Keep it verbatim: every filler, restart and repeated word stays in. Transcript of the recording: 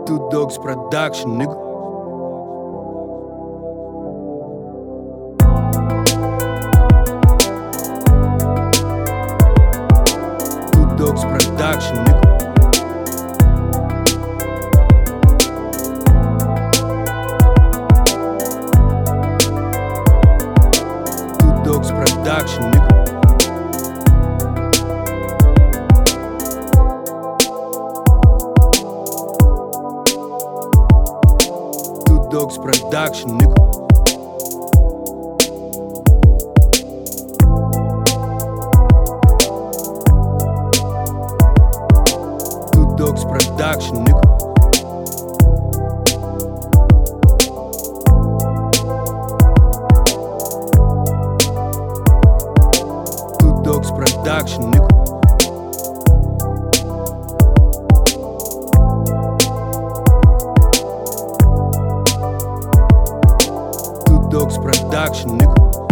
Two Dogs Production, nigga. Two Dogs Production, nigga. Two Dogs Production, nigga. Dogs Production, nigga. Two Dogs Production, nigga. Two Dogs Production, nigga. Dogs Production, nigga.